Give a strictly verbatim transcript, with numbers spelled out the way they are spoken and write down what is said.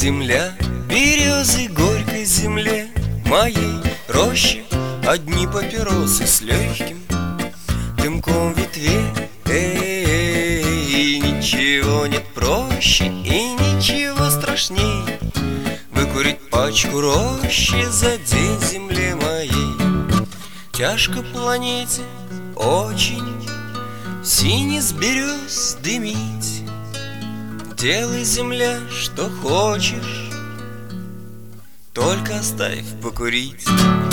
земля, березы горькой земле моей роще одни папиросы с легким дымком ветвей. Эй, ничего нет проще и ничего страшней выкурить пачку рощи за день земле моей. Тяжко планете очень синий с берез дымить. Делай, земля, что хочешь, только оставь покурить.